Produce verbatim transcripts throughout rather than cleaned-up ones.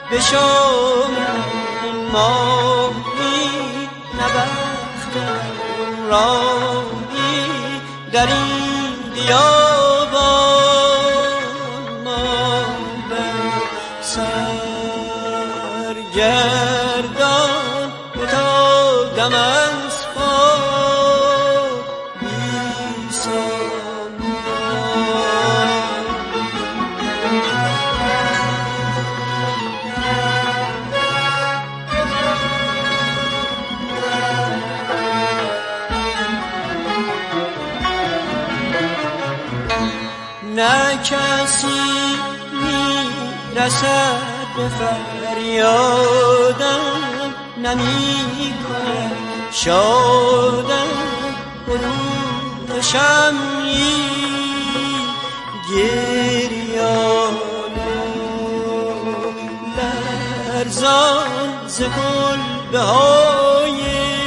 به شام ماهی نبختم راهی در این بیابان ما بر سرگردان بتادم از پا بی نه کسی می رسد به فریادم نمی کند شادم برون شمعی گریان لرزان ز کلبه های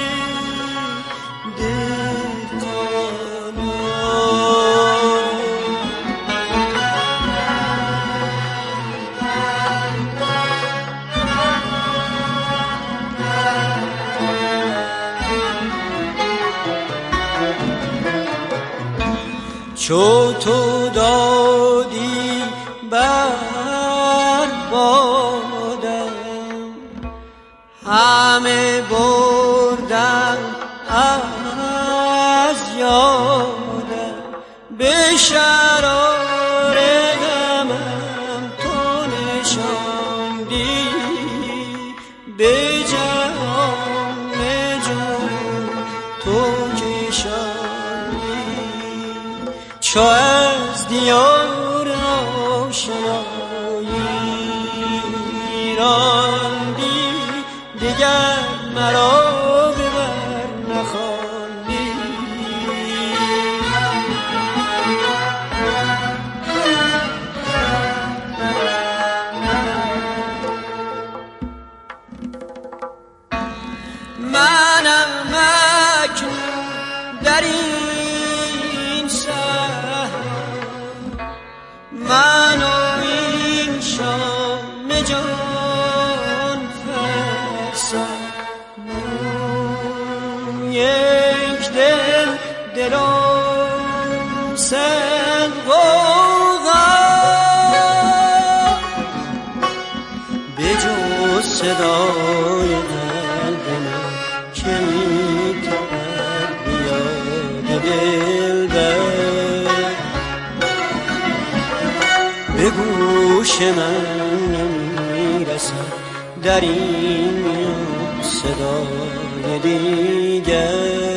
چو تو دادی بر بادم همه بردم از یادم به شرار غمم تو نشاندی به جهان جان تو کشاندی چو از دیار آشنایی راندی دیگر مرا ببر نخواندی منم اکنون در این من و این شام جان فرسان یک دل دلم سن غوغا به جز صدای قلب من که می تپد بیاد دلبر به گوش من نمیرسد در این میان صدای دیگر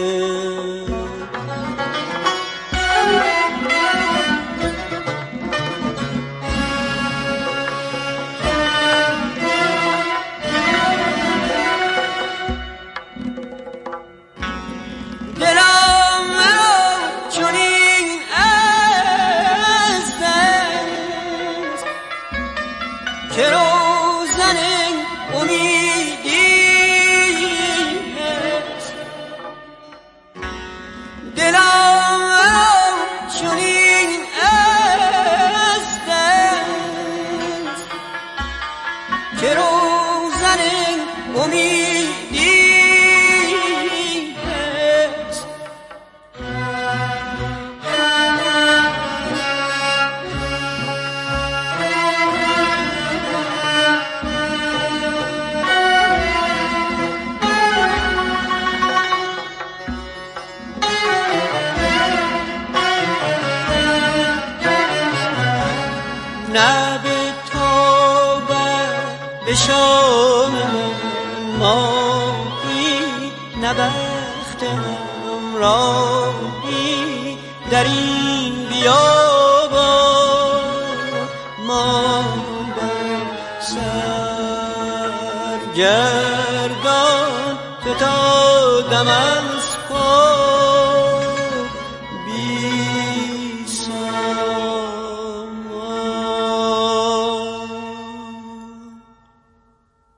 که روزن امیدی هست دلم چنین است که روزن امیدی هست نه به توبه به شام من ماهی نه بختم راهی در این بیابان ما بر سرگردان فتادم